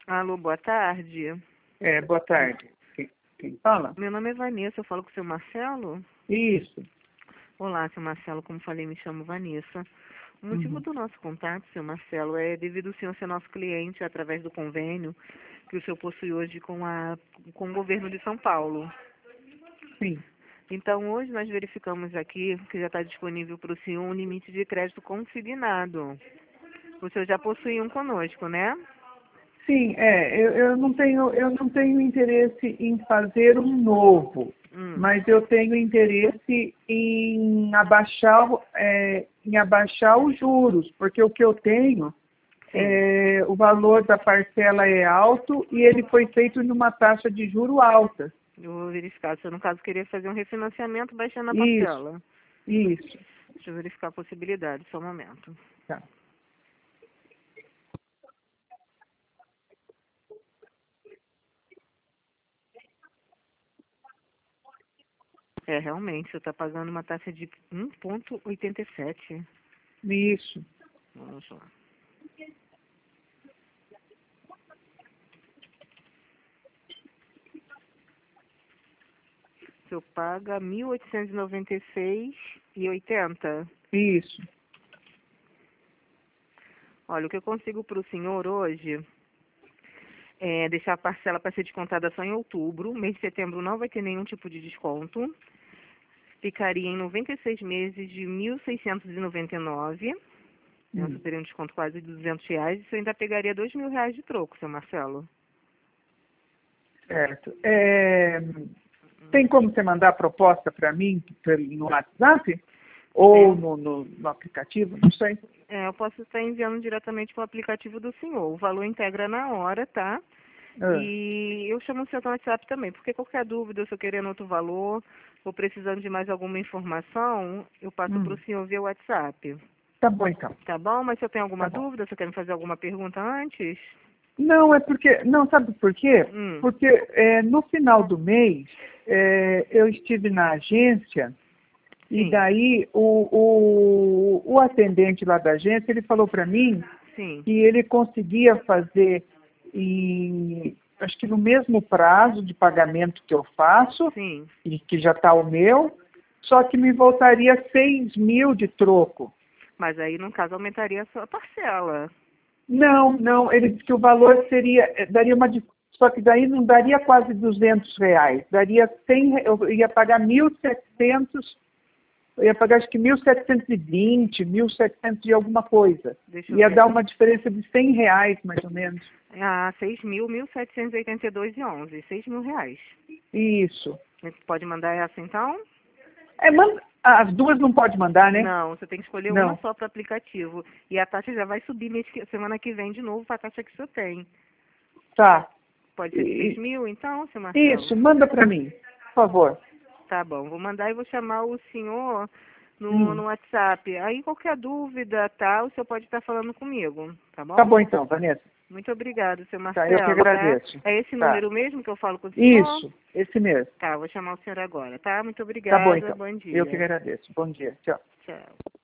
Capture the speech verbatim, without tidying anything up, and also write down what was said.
Alô, boa tarde. É, boa tarde. Quem, quem fala? Meu nome é Vanessa, eu falo com o seu Marcelo. Isso. Olá, seu Marcelo, como falei, me chamo Vanessa. O motivo Uhum. do nosso contato, seu Marcelo, é devido ao senhor ser nosso cliente através do convênio que o senhor possui hoje com, a, com o governo de São Paulo. Sim. Então, hoje nós verificamos aqui que já está disponível para o senhor um limite de crédito consignado. O senhor já possui um conosco, né? Sim, é, eu, eu não tenho, eu não tenho interesse em fazer um novo, Hum. mas eu tenho interesse em abaixar, é, em abaixar os juros, porque o que eu tenho, é, o valor da parcela é alto e ele foi feito numa taxa de juro alta. Eu vou verificar. Se eu, no caso, queria fazer um refinanciamento baixando a Isso, parcela. isso. Deixa eu verificar a possibilidade, só um momento. Tá. É, realmente, você está pagando uma taxa de um vírgula oitenta e sete. Isso. Vamos lá. O senhor paga mil oitocentos e noventa e seis reais e oitenta centavos. Isso. Olha, o que eu consigo para o senhor hoje é deixar a parcela para ser descontada só em outubro. Mês de setembro não vai ter nenhum tipo de desconto. Ficaria em noventa e seis meses de mil seiscentos e noventa e nove reais. Hum. Você teria um desconto quase de duzentos reais. E você ainda pegaria dois mil reais de troco, seu Marcelo. Certo. É, tem como você mandar a proposta para mim pelo- no WhatsApp? Ou É. no, no, no aplicativo? Não sei. É, eu posso estar enviando diretamente para o aplicativo do senhor. O valor integra na hora, tá? Ah, E eu chamo o seu WhatsApp também, porque qualquer dúvida, se eu querendo outro valor, ou precisando de mais alguma informação, eu passo para hum, o senhor via WhatsApp. tá bom, então. Tá bom? Mas se eu tenho Tá alguma bom. dúvida, se eu quer me fazer alguma pergunta antes? Não, é porque... Não, sabe por quê? Hum, Porque é, no final do mês, é, eu estive na agência e sim, daí o, o, o atendente lá da agência, ele falou para mim sim, que ele conseguia fazer em, acho que no mesmo prazo de pagamento que eu faço, sim. e que já está o meu, só que me voltaria seis mil de troco. Mas aí, no caso, aumentaria a sua parcela. Não, não, ele disse que o valor seria, eh, daria uma, dif- só que daí não daria quase duzentos reais, daria cem, re- eu ia pagar mil e setecentos, eu ia pagar acho que mil setecentos e vinte, mil e setecentos e alguma coisa. Deixa eu Ia ver. dar uma diferença de cem reais, mais ou menos. Ah, seis mil, mil setecentos e oitenta e dois e onze. Seis mil reais. Isso. Você pode mandar essa, então? É, manda, as duas não pode mandar, né? Não, você tem que escolher uma Não. só para o aplicativo. E a taxa já vai subir mês que- semana que vem de novo para a taxa que o senhor tem. Tá. Pode ser de seis E- mil, então, seu Marcelo? Isso, manda para mim, por favor. Tá bom, vou mandar e vou chamar o senhor no, Hum. no WhatsApp. Aí, qualquer dúvida, tá? O senhor pode estar falando comigo, tá Tá bom? bom então, Vanessa. Muito obrigada, seu Tá, eu que Marcelo, tá? agradeço. É esse Tá. número mesmo que eu falo com o senhor? Isso, esse mesmo. Tá, vou chamar o senhor agora, tá? Muito Tá bom obrigada, então. bom Eu que dia. agradeço. Bom dia. Tchau. Tchau.